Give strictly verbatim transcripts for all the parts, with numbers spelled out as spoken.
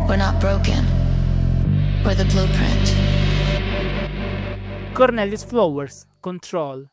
We're not broken. We're the blueprint. Cornelius Flowers, Control.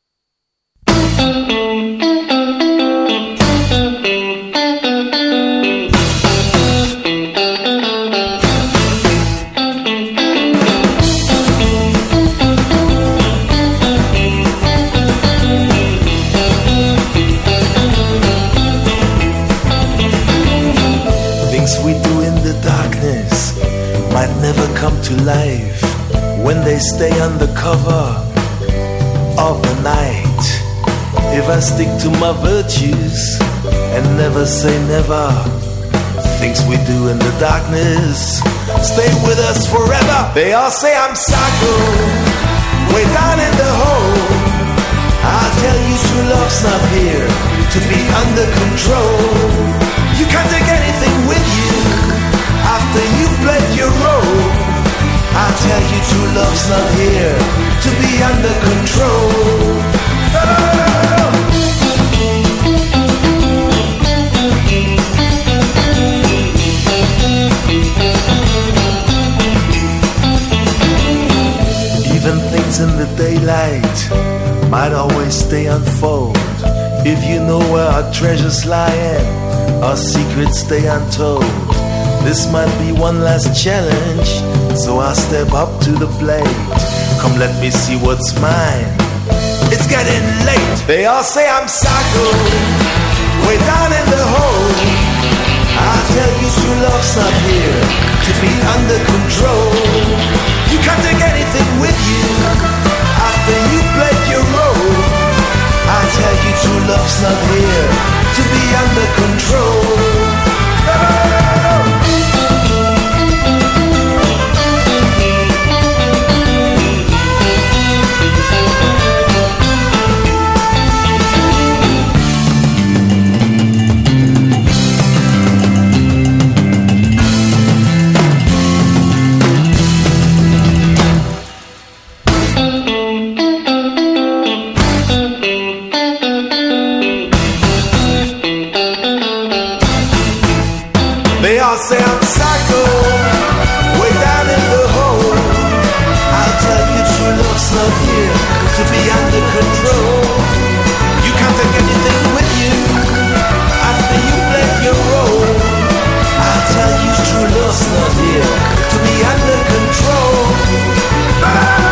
Things we do in the darkness might never come to life when they stay under cover of the night. If I stick to my virtues and never say never, things we do in the darkness stay with us forever. They all say I'm psycho, way down in the hole. I'll tell you true love's not here to be under control. You can't take anything with you after you played your role. I'll tell you true love's not here to be under control. Oh! Even things in the daylight might always stay unfold. If you know where our treasures lie, our secrets stay untold. This might be one last challenge, so I'll step up to the plate. Come let me see what's mine. It's getting late. They all say I'm psycho, way down in the hole. I'll tell you true love's not here to be under control. You can't take anything with you after you played your role. I'll tell you true love's not here to be under control. Oh! Say I'm psycho, way down in the hole. I'll tell you true love's not here to be under control. You can't take anything with you after you played your role. I'll tell you true love's not here to be under control. Oh!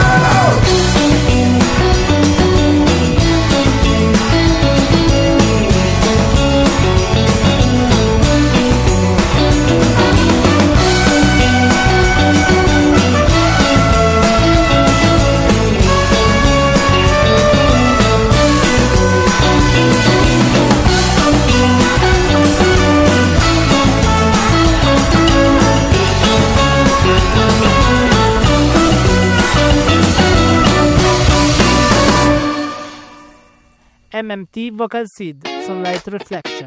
M M T Vocal Seed, Sunlight Reflection.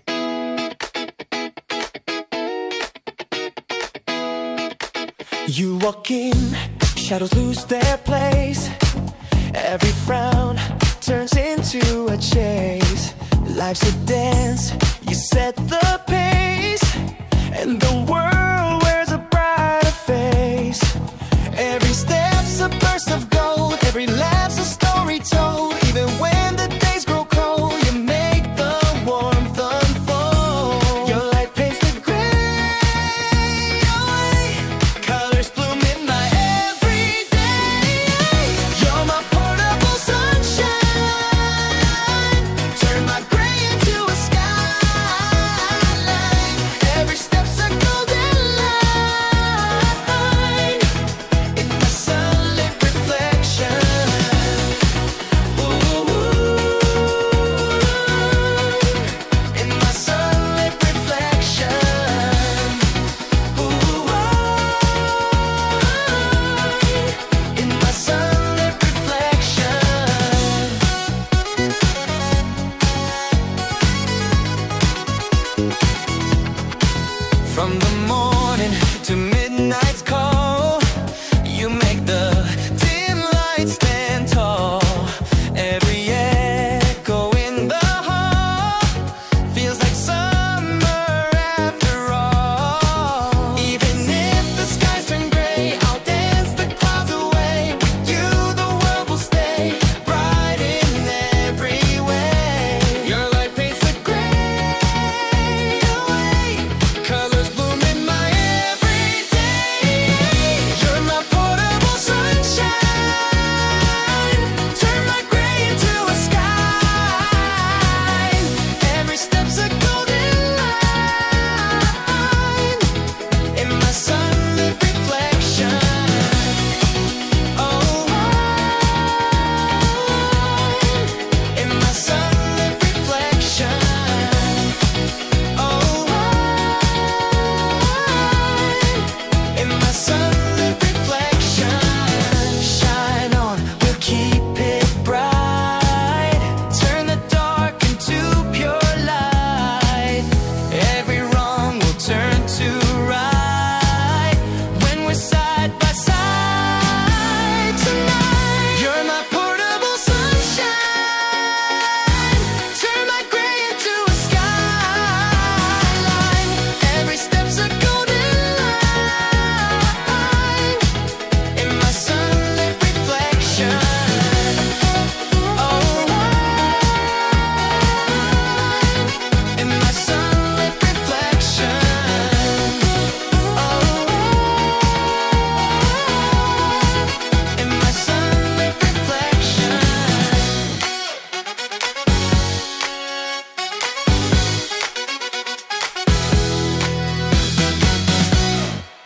You walk in, shadows lose their place. Every frown turns into a chase. Life's a dance, you set the pace, and the world wears a brighter face. Every step's a burst of gold, every laugh's a story told. Even when the days grow cold, you make the warmth unfold. Your light paints the gray away, colors bloom in my everyday. You're my portable sunshine, turn my gray into a skyline. Every step's a golden line in my sunlit reflection. Ooh, in my sunlit reflection. Ooh, in my sunlit reflection. From the morning to midnight's call, you make the dim lights stand tall. Every echo in the hall feels like summer after all. Even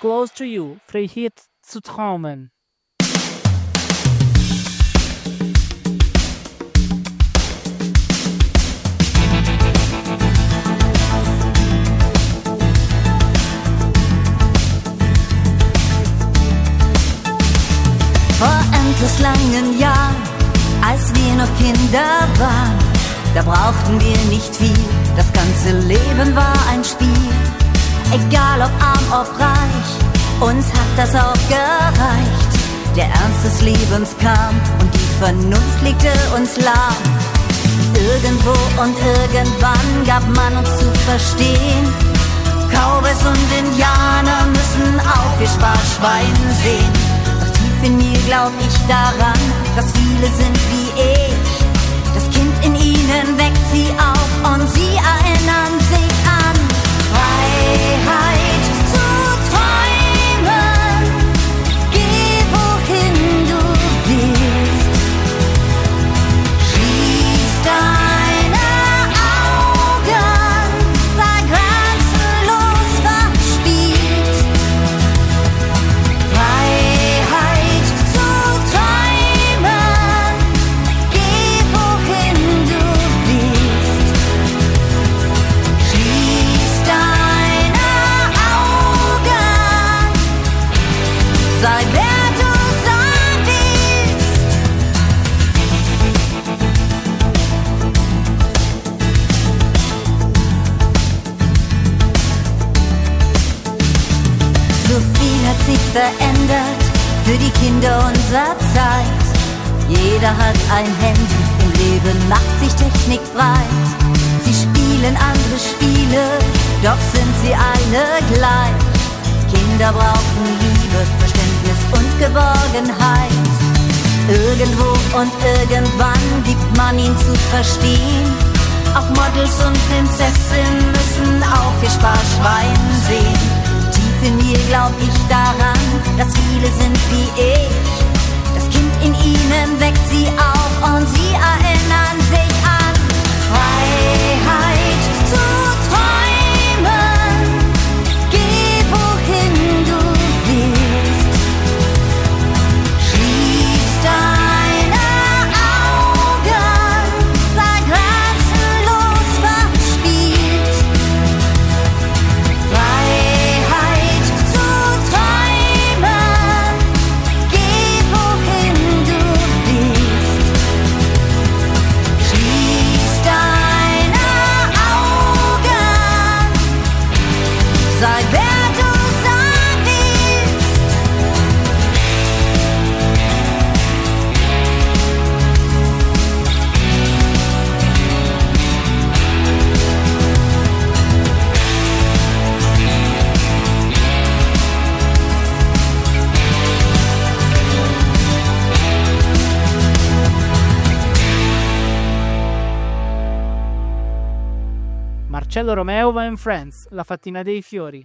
Close to You, frei Hit zu träumen. Vor endlos langen Jahren, als wir noch Kinder waren, da brauchten wir nicht viel, das ganze Leben war ein Spiel. Egal ob arm, ob reich, uns hat das auch gereicht. Der Ernst des Lebens kam und die Vernunft legte uns lahm. Irgendwo und irgendwann gab man uns zu verstehen, Cowboys und Indianer müssen auch ihr Sparschwein sehen. Doch tief in mir glaub ich daran, dass viele sind wie ich. Das Kind in ihnen weckt sie auf und sie erinnern sich an Freiheit zu träumen. Geh wohin du willst. Schließ deine Augen, sei grenzenlos verspielt. Freiheit zu träumen. Geh wohin du willst. Schließ deine Augen, sei wer du sein willst. So viel hat sich verändert für die Kinder unserer Zeit. Jeder hat ein Handy, im Leben macht sich Technik breit. Sie spielen andere Spiele, doch sind sie alle gleich. Kinder brauchen Liebe, Verständnis und Geborgenheit. Irgendwo und irgendwann gibt man ihn zu verstehen. Auch Models und Prinzessinnen müssen auch ihr Sparschwein sehen. Tief in mir glaub ich daran, dass viele sind wie ich. Das Kind in ihnen weckt sie auf und sie erinnern sich an Freiheit zu träumen. Geh wohin du willst. Schließ deine Augen, sei grenzenlos verspielt. Freiheit zu träumen. Geh wohin du willst. Schließ deine Augen, sei wer du sein willst. Marcello Romeo va in Friends, La Fattina dei Fiori.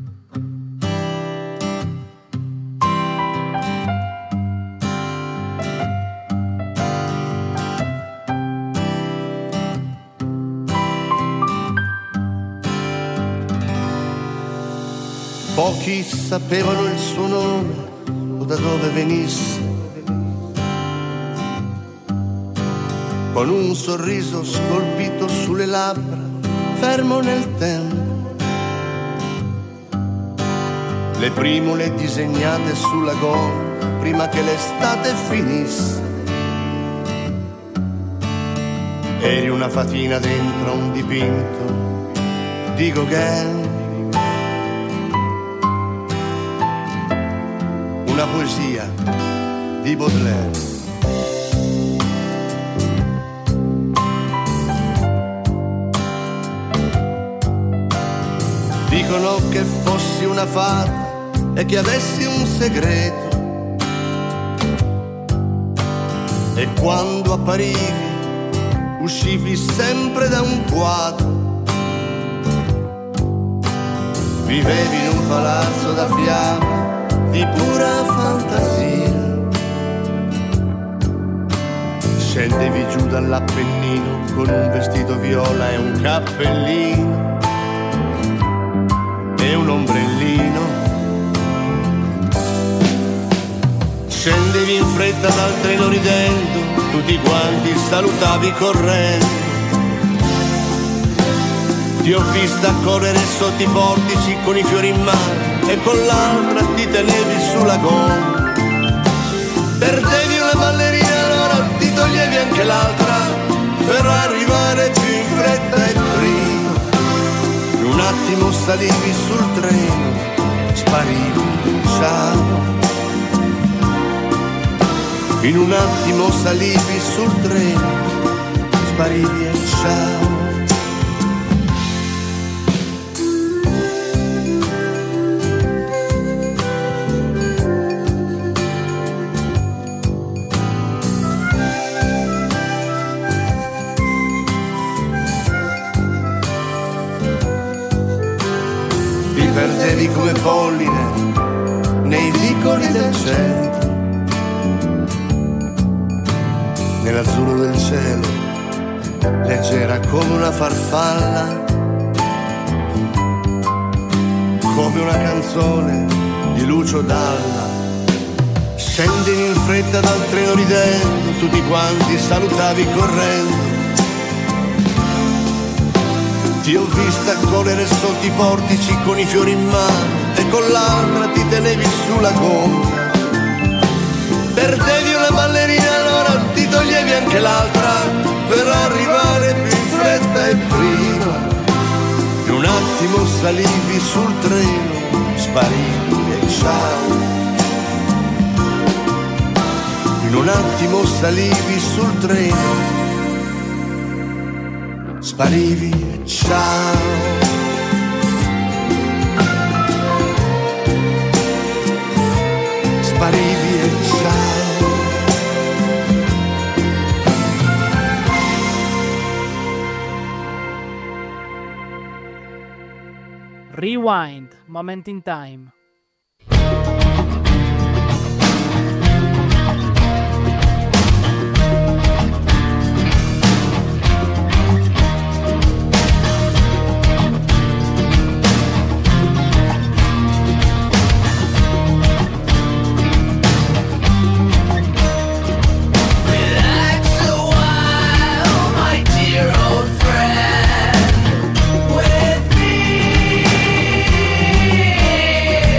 Pochi sapevano il suo nome o da dove venisse. Con un sorriso scolpito sulle labbra, fermo nel tempo. Le primule disegnate sulla gola prima che l'estate finisse. Eri una fatina dentro un dipinto di Gauguin. Una poesia di Baudelaire. Dicono che fossi una fata e che avessi un segreto. E quando apparivi uscivi sempre da un quadro. Vivevi in un palazzo da fiamme di pura fantasia. Scendevi giù dall'Appennino con un vestito viola e un cappellino e un ombrellino. fretta dal treno ridendo, tutti quanti salutavi correndo. Ti ho vista correre sotto i portici con i fiori in mano e con l'altra ti tenevi sulla gomma. Perdevi una ballerina, allora ti toglievi anche l'altra per arrivare più in fretta e prima. In un attimo salivi sul treno, sparivi, ciao. In un attimo salivi sul treno, sparivi e ciao. Perdevi come polline nei vicoli del centro, nell'azzurro del cielo, leggera come una farfalla, come una canzone di Lucio Dalla. Scendevi in fretta dal treno ridendo, tutti quanti salutavi correndo. Ti ho vista correre sotto i portici con i fiori in mano e con l'altra ti tenevi sulla gomma. Perdevi una ballerina, allora ti toglievi anche l'altra per arrivare più in fretta e prima. In un attimo salivi sul treno, sparivi e ciao. In un attimo salivi sul treno, sparivi e ciao. Sparivi e ciao. Rewind, Moment in Time. With me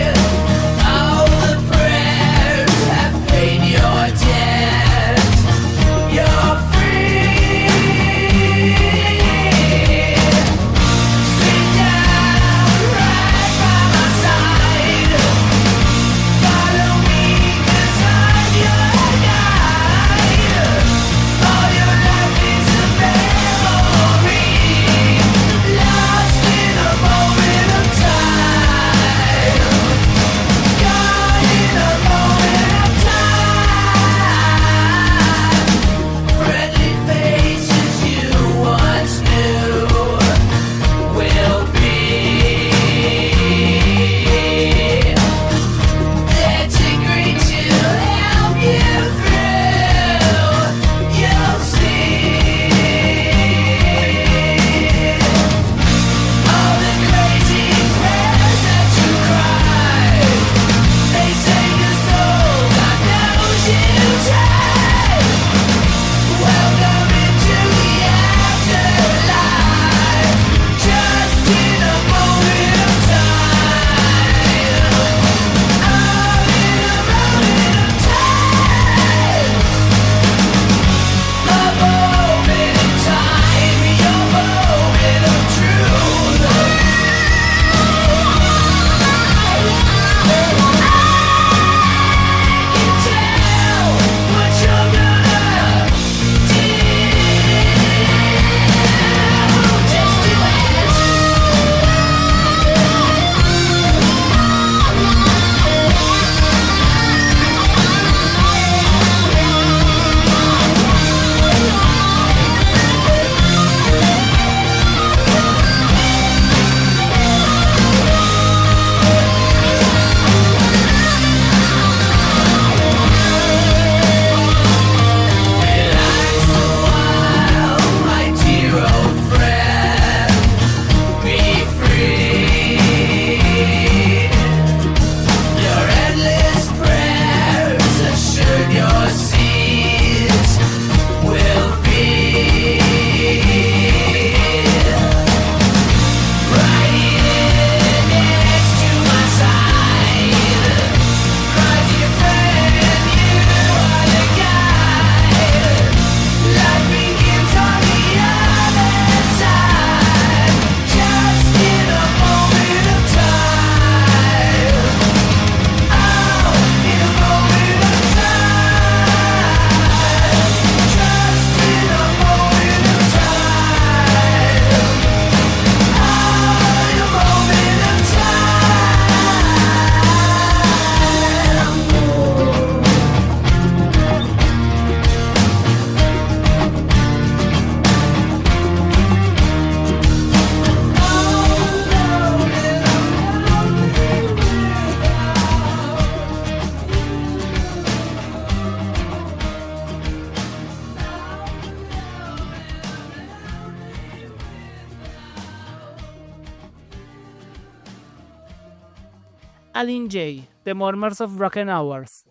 Aline J, The Murmurs of Broken Hours.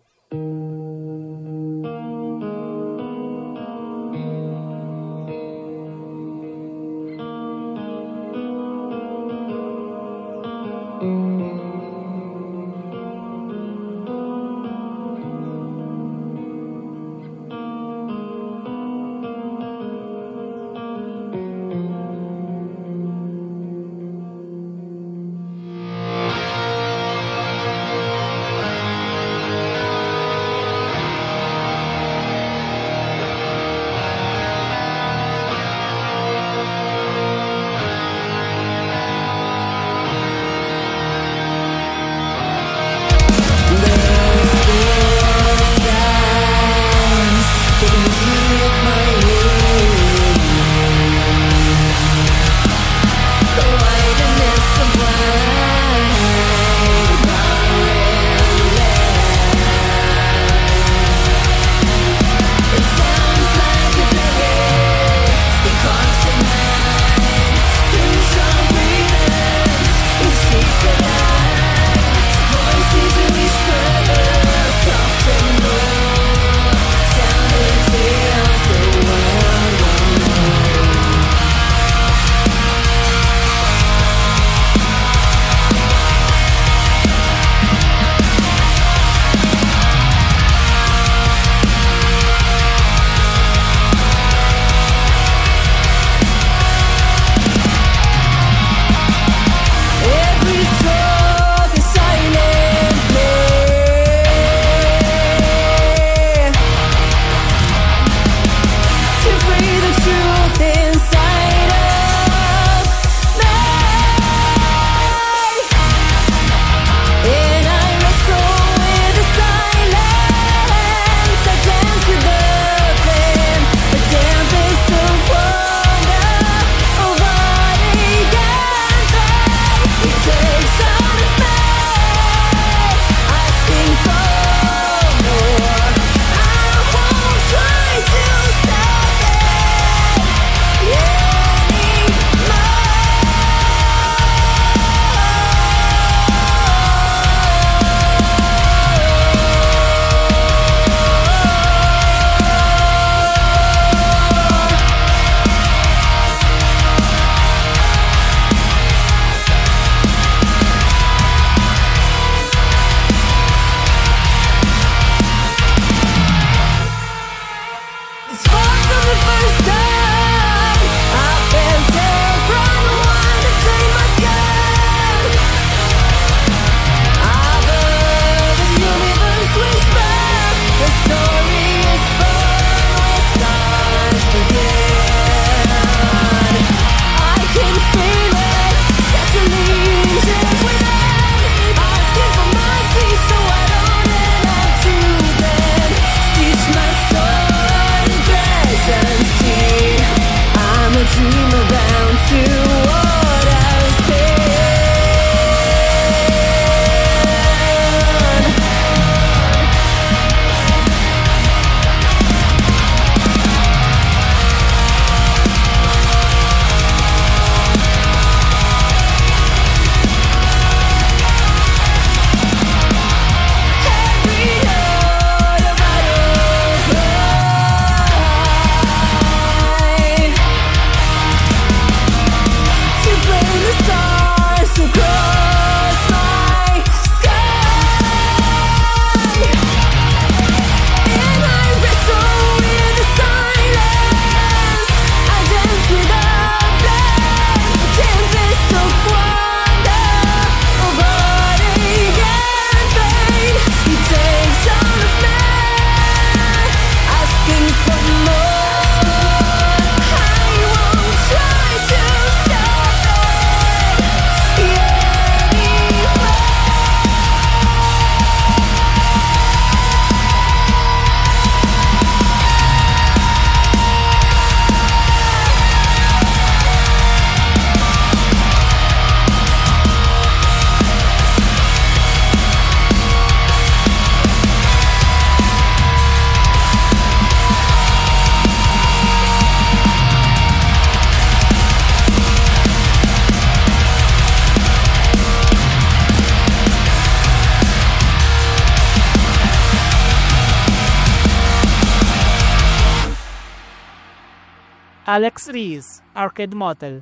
Alex Reese, Arcade Motel.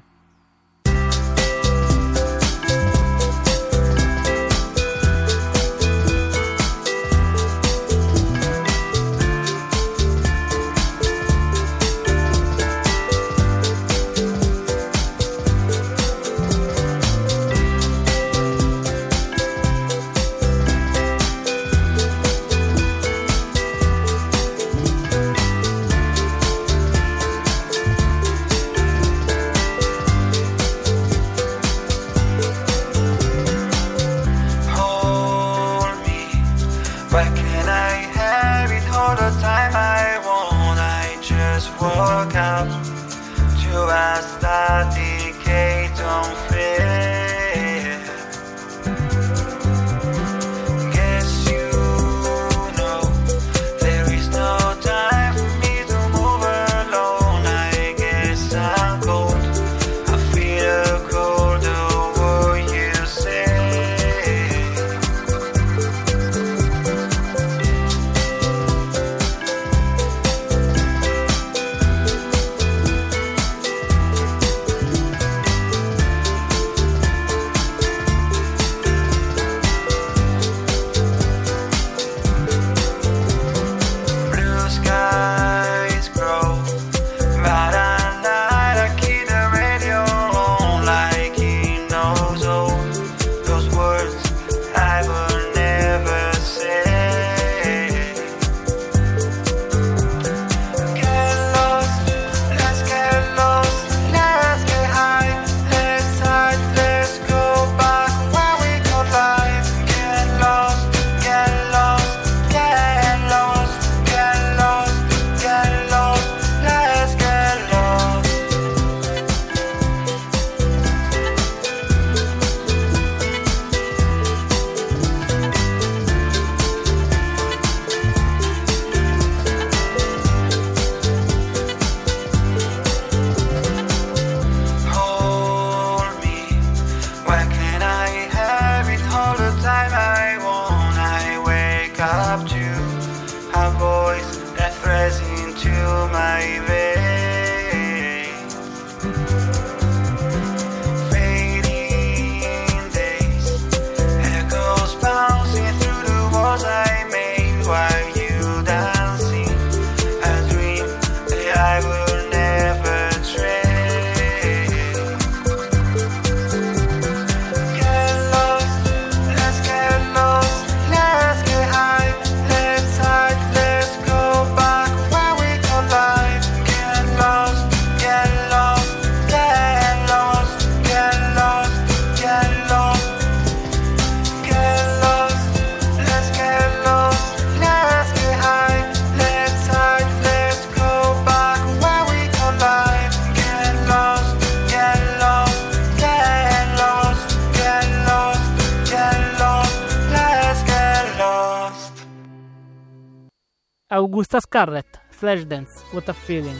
Augusta Scarlett, Flashdance, What a Feeling.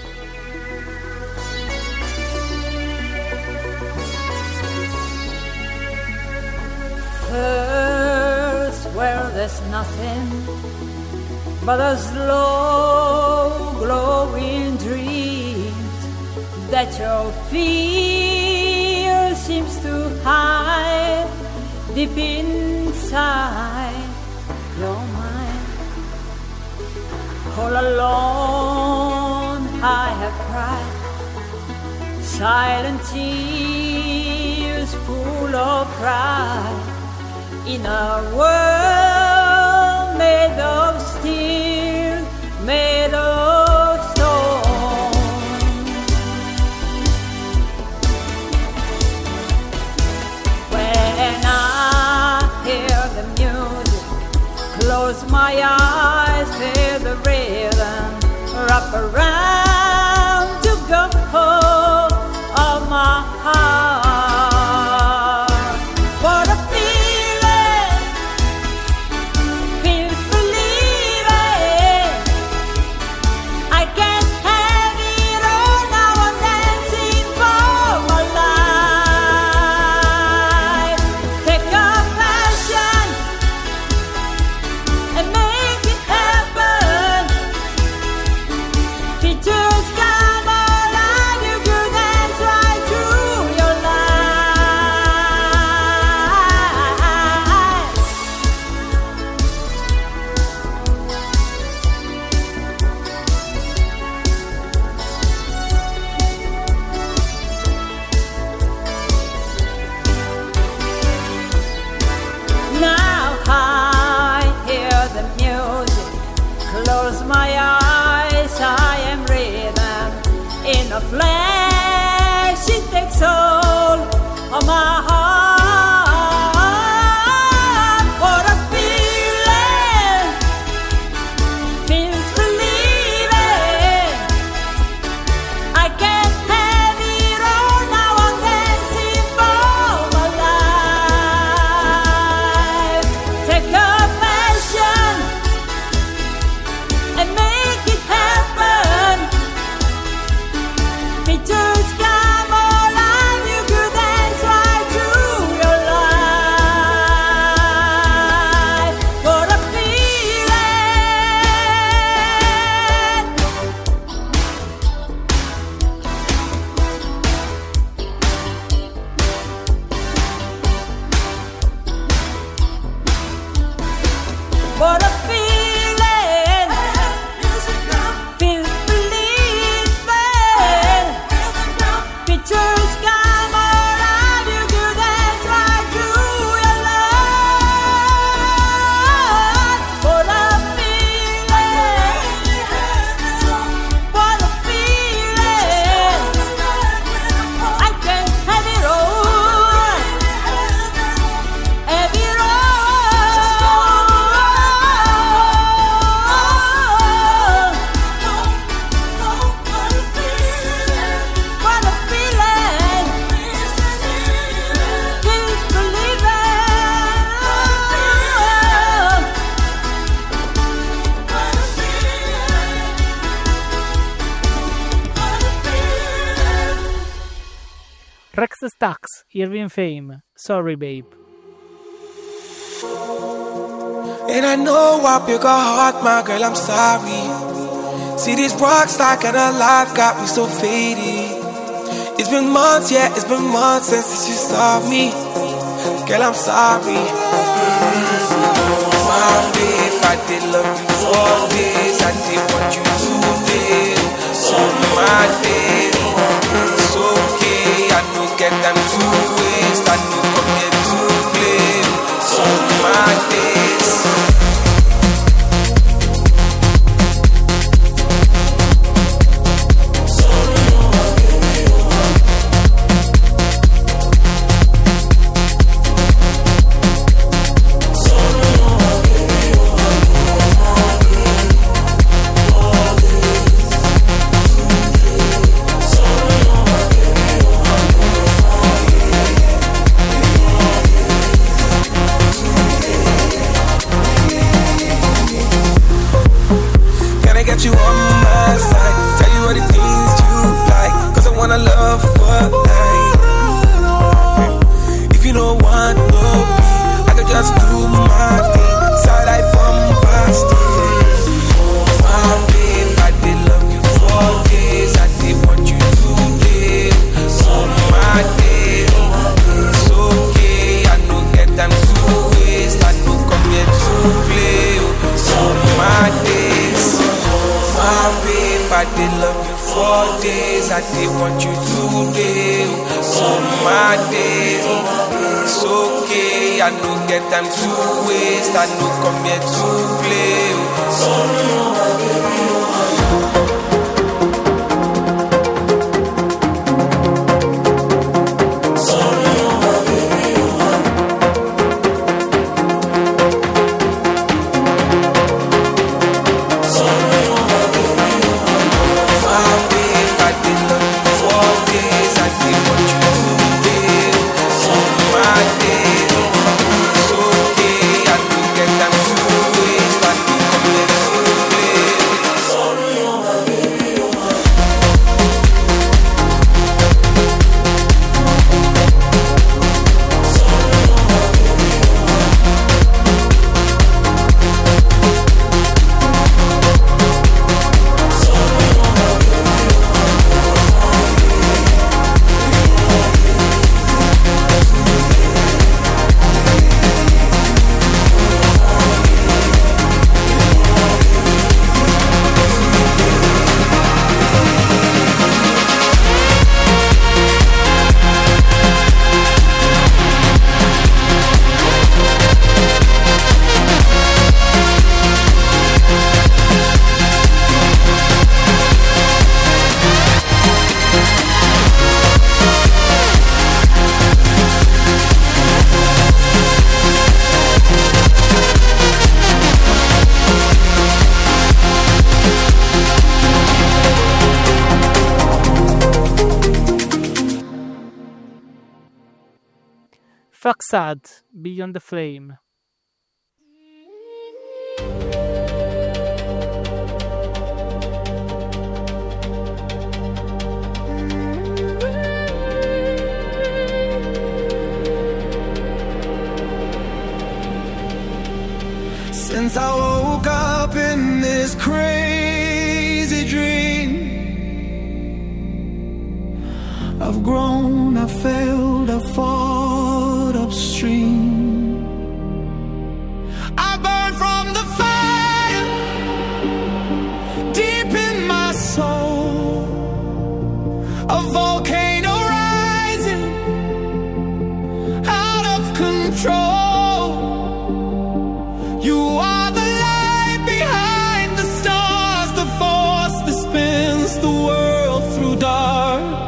First, where there's nothing but a slow glowing dreams that your fear seems to hide deep inside your mind. All alone I have cried silent tears full of pride in a world made of steel, made of stone. When I hear the music, close my eyes, feel the rhythm, wrap around to go of my heart. What a feeling, feels believing. I can't have it all now, I'm dancing for my life. Take a passion and make it happen. Be soul of my heart. What a feeling, feels believing. I can't have it all now. I'm dancing for my life. Take your passion and make it happen. Pictures come alive, you could dance right through your life. What a feeling. What a feeling. Feels believing. Pictures come alive, you could dance right through your life. What a feeling. What a feeling. I can have it all. Have it all. What a feeling. Keep Rex Stax, Irving Fame, Sorry Babe. And I know I broke your heart, my girl, I'm sorry. See this rock star kind of life got me so faded. It's been months, yeah, it's been months since you saw me. Girl, I'm sorry. My babe, I did love you for days. I did want you to live. So my babe, it's okay. I know get them to waste. I know come here to play. So my days. You on my side, tell you all the things you like, cause I wanna love for life. If you don't want no me, I could just do my thing, side I from past days. My babe, I did love you for days, I did want you to live. So my days, it's okay, I know get them to waste, I know come here to play. So my days. My babe, I did love you for days. I did want you to live. So my days, it's okay. I know get time to waste. I know come here to play. So Faxad, Beyond the Flame. Since I woke up in this crazy dream, I've grown, I've failed, I've fought upstream. I burn from the fire deep in my soul, a volcano rising out of control. You are the light behind the stars, the force that spins the world through dark.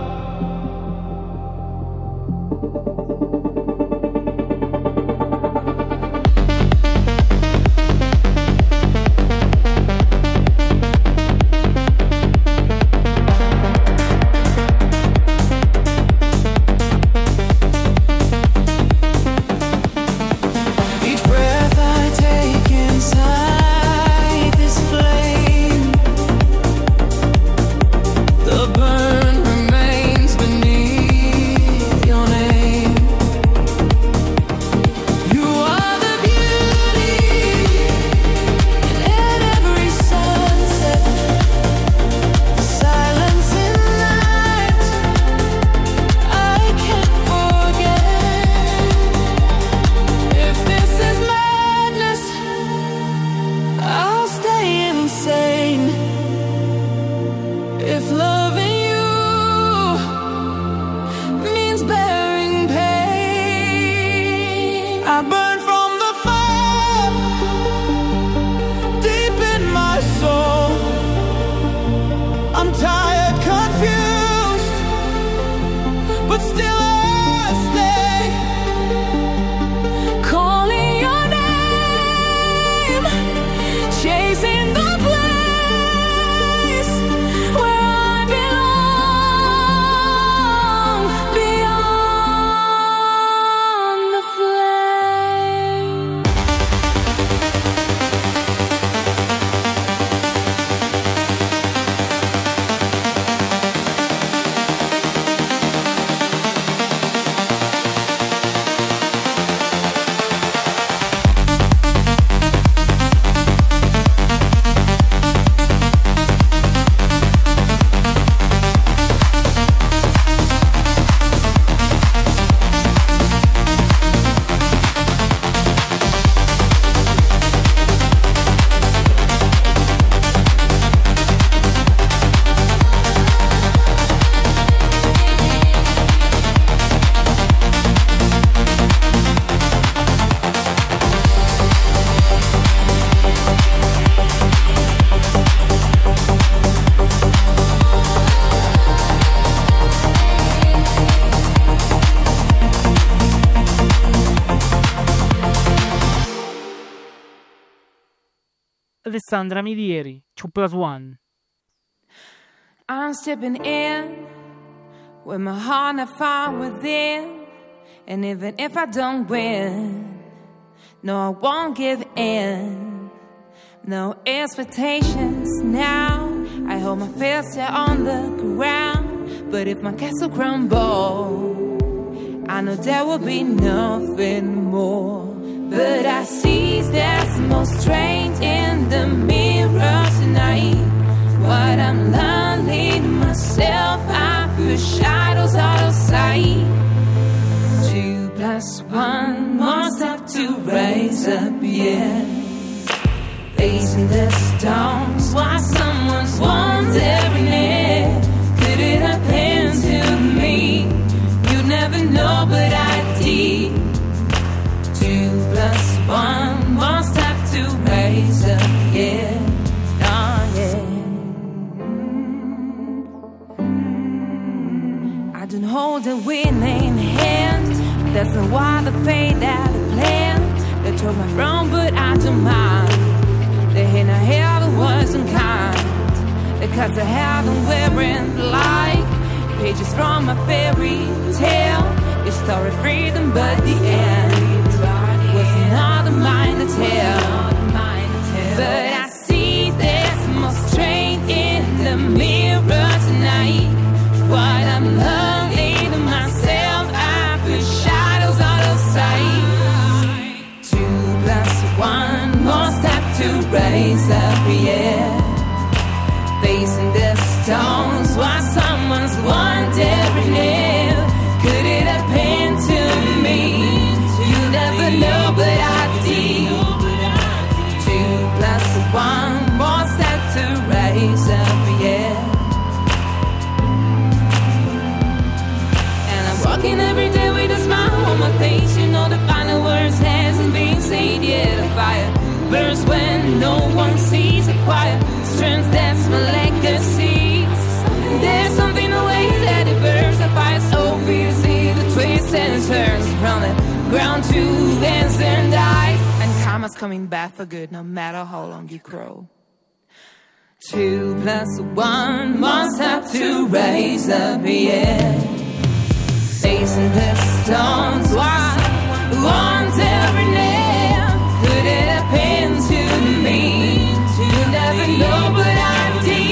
Alessandra Milieri, two plus one. I'm stepping in with my heart not far within, and even if I don't win, no, I won't give in. No expectations now. I hold my fist here on the ground, but if my castle crumbles, I know there will be nothing more. But I see there's more strength in the mirror tonight. What I'm learning myself, I push shadows out of sight. Two plus one, more step to rise up, yeah. Facing the storms while someone's wondering it. Could it happen to me? You never know, but I did. Two plus one, one step to raise up, yeah, oh yeah. I don't hold a winning hand. That's not why the fate that I planned. They took my throne, but I don't mind. They hate I heaven wasn't kind. Because I haven't wearing like pages from a fairy tale. Your story freedom, but the end was not mine to tell. But I see there's more strength in the mirror tonight. What I'm learning to myself, I put shadows out of sight. Two plus one, more step to raise up, yeah. Facing the stones while someone's wondering if could it have been to me? You never know, but I did. Two plus one, more step to raise up, yeah. And I'm walking every day with a smile on my face. You know the final words hasn't been said yet. The fire burns when no one sees it quiet. Strength, that's my legacy. There's something in the way that it burns. The fire so fierce, see the twists and turns from the ground to ends and dies. And karma's coming back for good, no matter how long you grow. Two plus one, must have to raise up, yeah. Facing the stones, why one's every nail? Could it have been to me? You never know, but I did.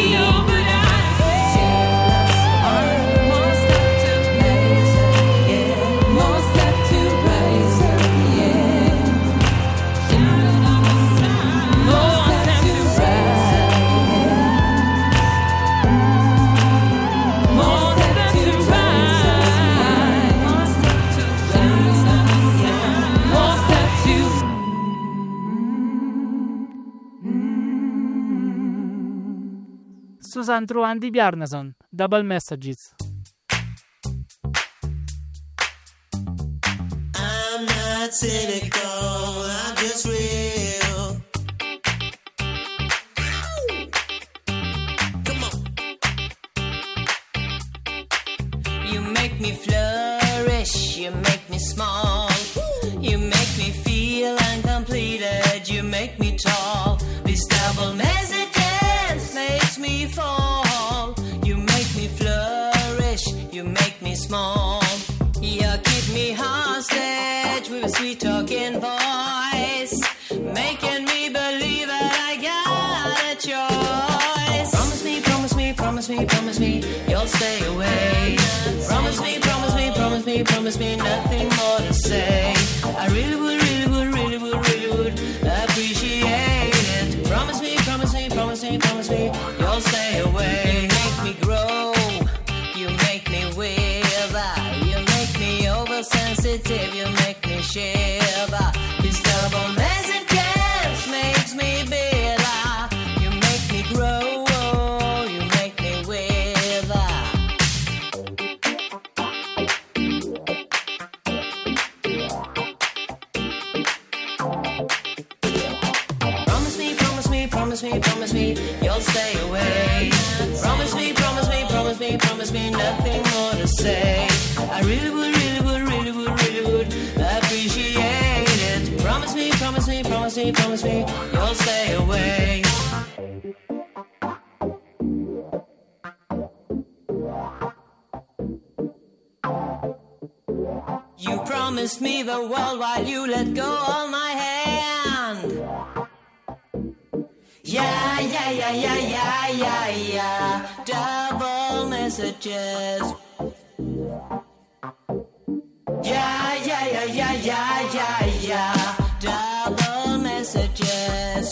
Susan True Andy Bjarnason, Double Messages. I'm not cynical, I'm just real. Come on. You make me flourish, you make me small. You make me feel uncompleted, you make me tall. This double messages makes me fall. You make me flourish, you make me small. You keep me hostage with a sweet talking voice, making me believe that I got a choice. Promise me, promise me, promise me, promise me, you'll stay away. Promise me, promise me, promise me, promise me, nothing more to say. I really would, really would, really would, really would appreciate it. Promise me, promise me, promise me, promise me, you'll stay away. You make me grow, you make me wither, you make me oversensitive, you make me shiver. This double messages makes me bitter. You make me grow, you make me wither. Promise me, promise me, promise me, promise me, you'll stay away. Promise me, promise me, promise me, promise me, nothing more to say. I really would, really would, really would, really would appreciate it. Promise me, promise me, promise me, promise me, you'll stay away. You promised me the world while you let go of my hand. Yeah, yeah, yeah, yeah, yeah, yeah, yeah. Double messages. Yeah, yeah, yeah, yeah, yeah, yeah, yeah. Double messages.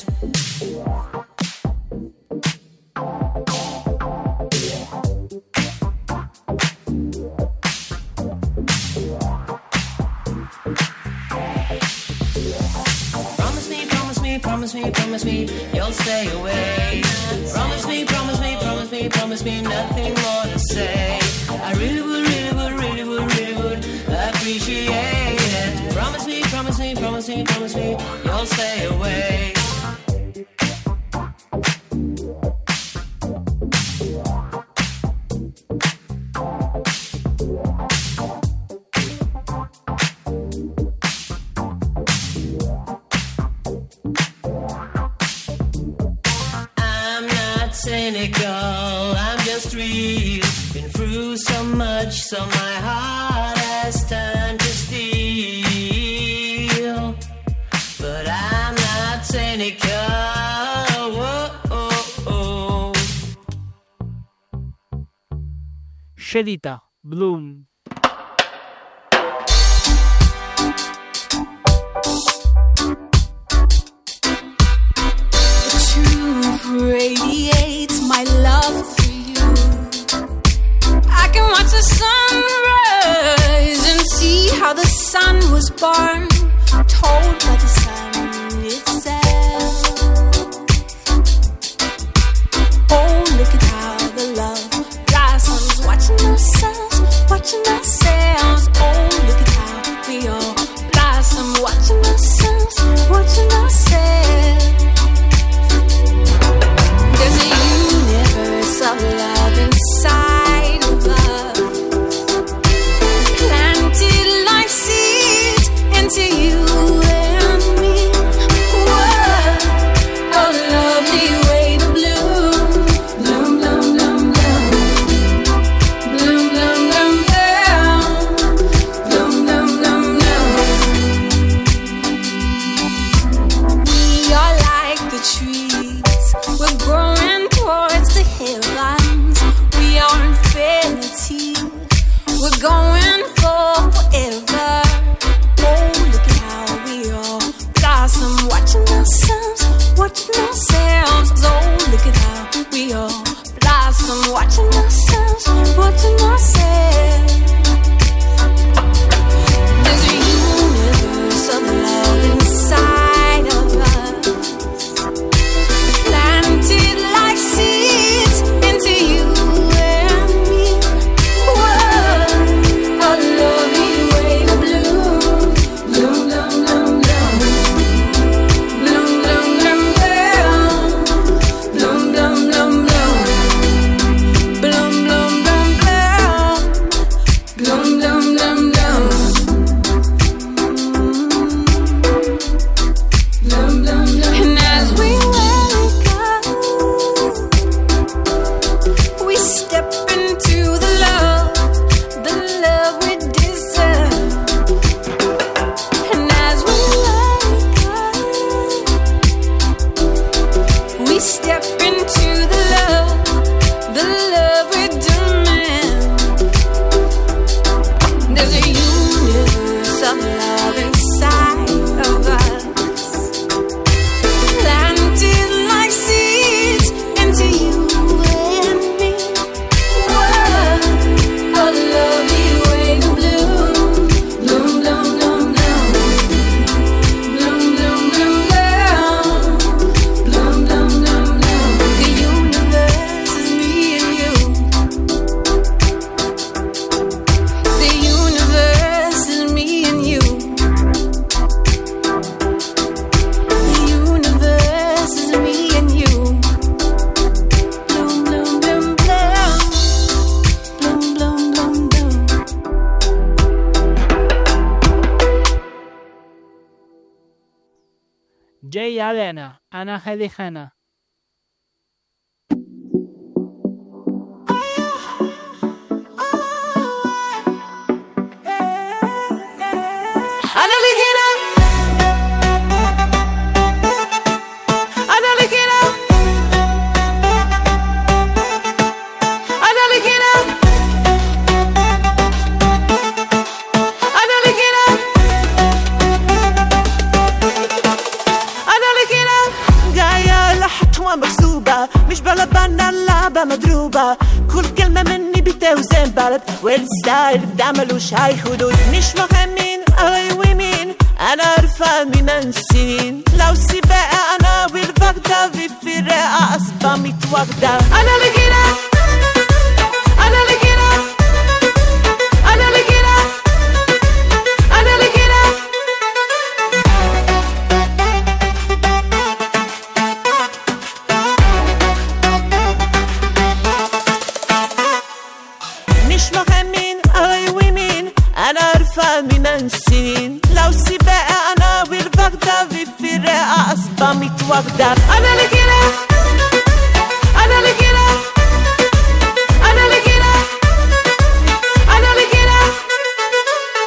Promise me, promise me, promise me, promise me, you'll stay away. Promise me, promise me, promise me, promise me, nothing more to say. I really would, really would, really would, really would appreciate it. Promise me, promise me, promise me, promise me, you'll stay away. Cynical, I'm just real. Been through so much, so my heart has has turned to steel, but I'm not cynical. Whoa. Scelita, Bloom. Radiates my love for you. I can watch the sunrise and see how the sun was born, told by the sun itself. Oh, look at how the love blossoms, watching ourselves, watching ourselves. Oh, look at how we all blossom, watching ourselves, watching ourselves. There's a universe of love inside of us, planted like seeds into you and me. What a lovely way to bloom, bloom, bloom, bloom, bloom, bloom, bloom, bloom, bloom, bloom, bloom, bloom. We are like the trees, we're growing towards the headlines. We are infinity, we're going for forever. Oh, look at how we all blossom, watching ourselves, watching ourselves. Oh, look at how we all blossom, watching ourselves, watching ourselves. There's a universe of love inside of us, planted like seeds into you and me. What a lovely way to bloom, bloom, bloom, bloom, bloom, bloom, bloom, bloom, bloom, bloom, bloom, bloom, bloom, bloom, bloom, bloom, bloom, bloom, bloom. And as we wake up, we step into the love, the love we deserve. And as we wake up, we step into the love, the love we demand. There's a universe of love inside of us, planted like seeds into you and me. What a lovely way to bloom, bloom, bloom, bloom, bloom, bloom, bloom, bloom, bloom, bloom, bloom, bloom, bloom. The universe is me and you. The universe is me and you. The universe is me and you. Bloom, bloom, bloom, bloom. Bloom, bloom, bloom, bloom. Jay Alena, Anna Heligena. Analegina, Analegina, Analegina, Analegina, Analegina. جاية لحظة مكسوبة، مش بلبنا اللعبة مضروبة. كل كلمة مني بتوزن بلد، والستايل ده ملوش هاي حدود. مش مهم مين أغي ومين، أنا عارفة من السنين. لو سباق أنا والبغدة في فرقة أصبح متواجدة. أنا لقينا، أنا لقينا، أنا لقينا، أنا لقينا. مش مهم مين أغي ومين، أنا عارفة من السنين. لو سباق أنا والبغدة في فرقة أصبح متواجدة. أنا لقينا، أنا لقينا، أنا لقينا، أنا لقينا.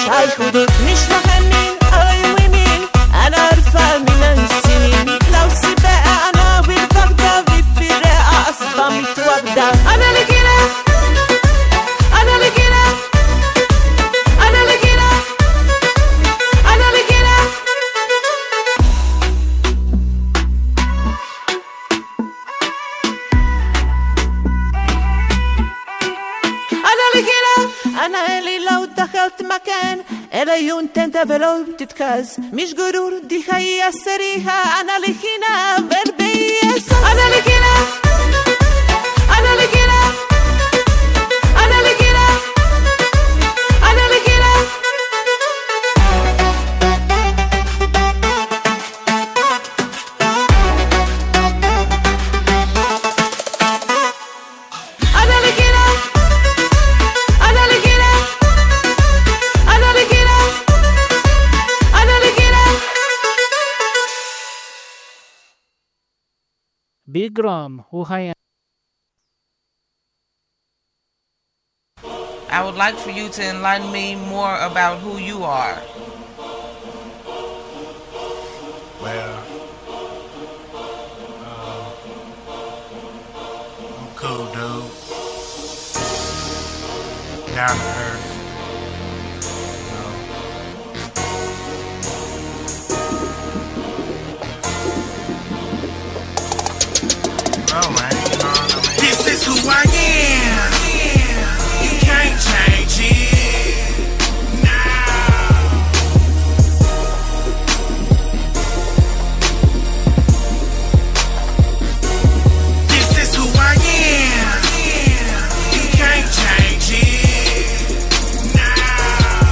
شاي خدود مش مهمين أي ومين أنا عارفة من السنين لو سباق أنا والبغدة بالفراق أصلا متوردة أنا اللي كده أنا اللي كده أنا اللي كده أنا اللي كده أنا اللي كده أنا اللي لو دخلت مكان العيون تنتبه لو بتتكاز مش غرور دي هي السريحة أنا اللي هنا بربيس أنا اللي كده أنا اللي كده أنا اللي كده أنا اللي كده أنا اللي كده أنا اللي كده أنا اللي كده أنا اللي كده ביג רום, הוא היה. I would like for you to enlighten me more about who you are. Well, uh, I'm a cool dude. Down to earth. You know. Oh man, you know what I mean? This is who I am. You can't change it. Now. This is who I am. You can't change it. Now.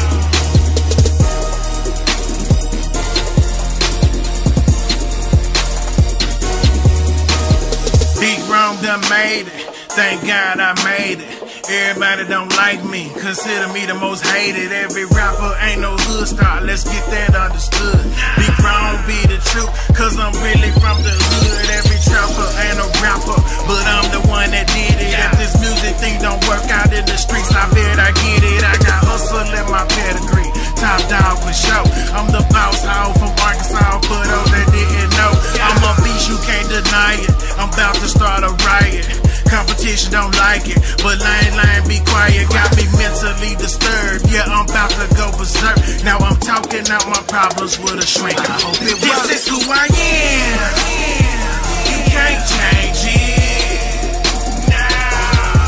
Big Rome done made it. Thank God I made it. Everybody don't like me, consider me the most hated. Every rapper ain't no hood star, let's get that understood. Big Rome be the truth, cause I'm really from the hood. Every trapper ain't a rapper, but I'm the one that did it. If this music thing don't work out in the streets, I bet I get it. I got hustle in my pedigree, top dog for sure. I'm the boss hog from Arkansas, for those that didn't know. I'm a beast, you can't deny it. I'm about to start a riot. Competition don't like it, but lane lane be quiet. Got me mentally disturbed. Yeah, I'm about to go berserk. Now I'm talking out my problems with a shrink. I hope it works. This is who I am. You can't change it. Now.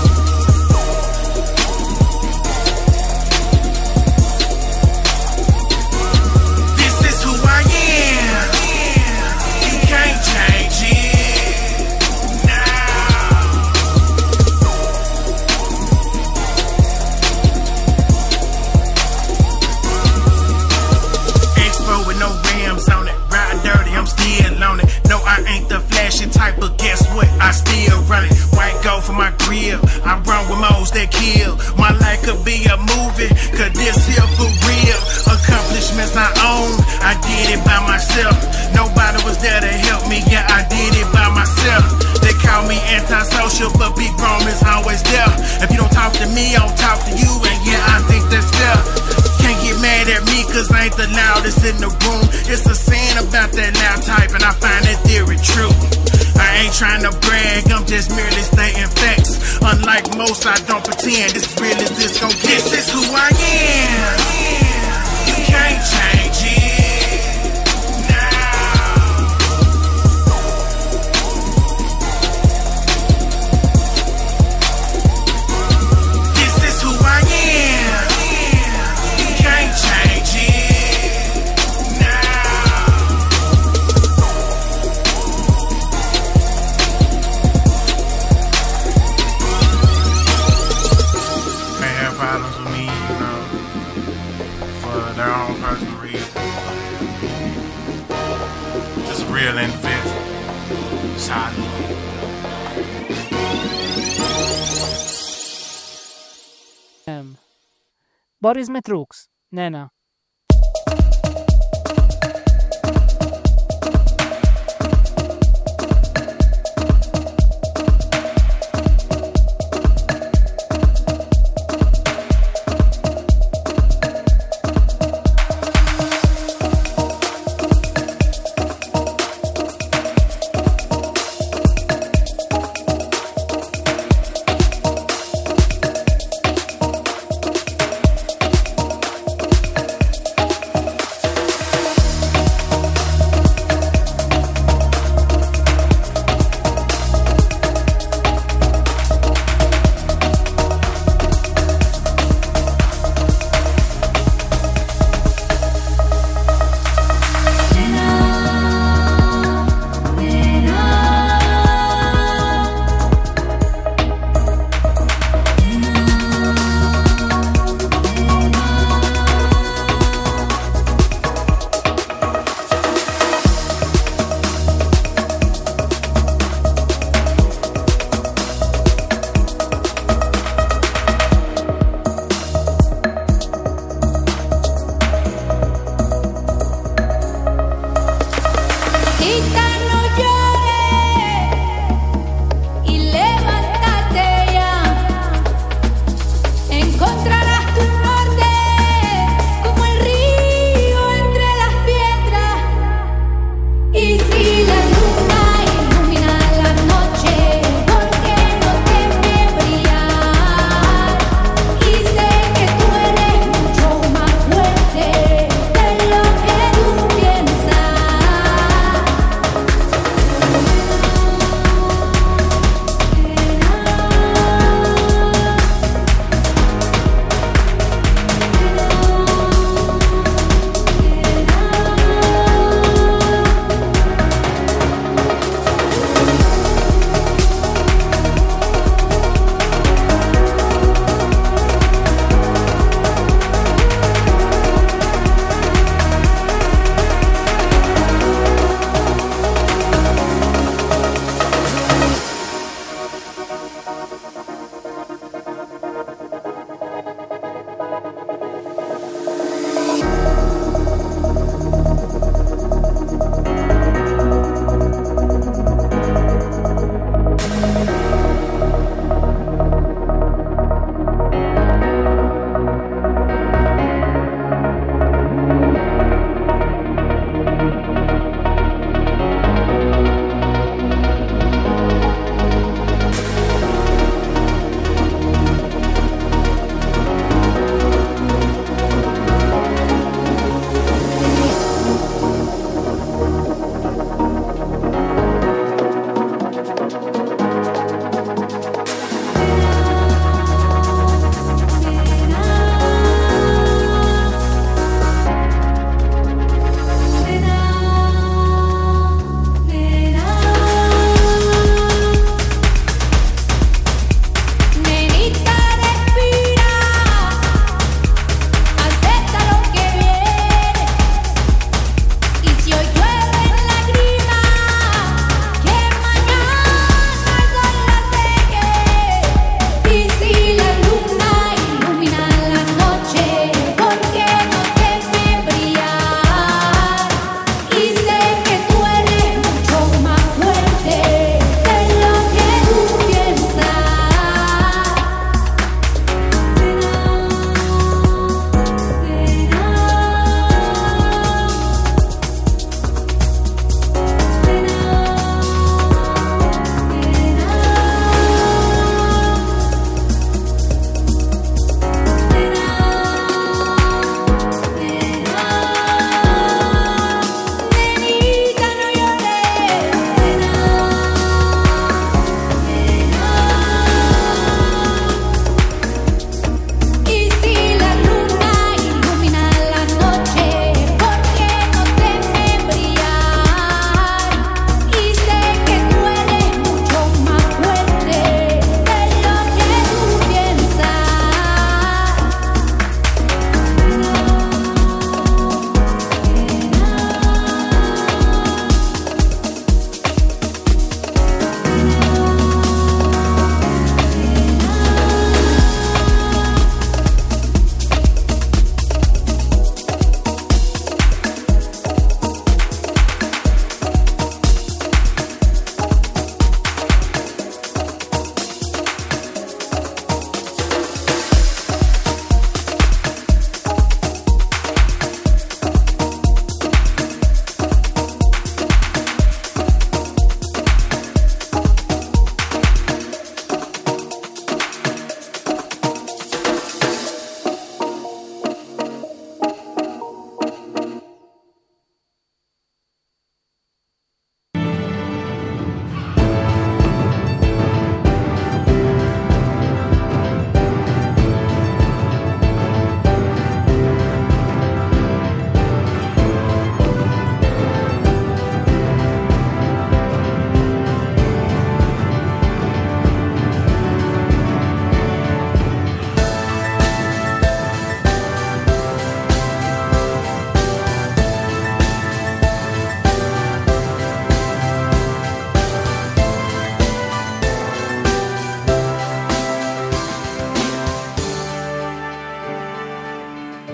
This is who I am. You can't change it. With no rims on it, riding dirty, I'm still on it. No, I ain't the flashy type, but guess what? I still run it. White gold for my grill. I run with moles that kill. My life could be a movie, cause this here for real. Accomplishments I own, I did it by myself. Nobody was there to help me, yeah, I did it by myself. They call me antisocial, but Big Rome is always there. If you don't talk to me, I don't talk to you, and yeah, I think that's fair. Can't get mad at me cause I ain't the loudest in the room. It's a saying about that loud type and I find that theory true. I ain't trying to brag, I'm just merely stating facts. Unlike most, I don't pretend. This real as this gon' get. This is who I am. You can't change it. בוריס מטרוקס, ננה.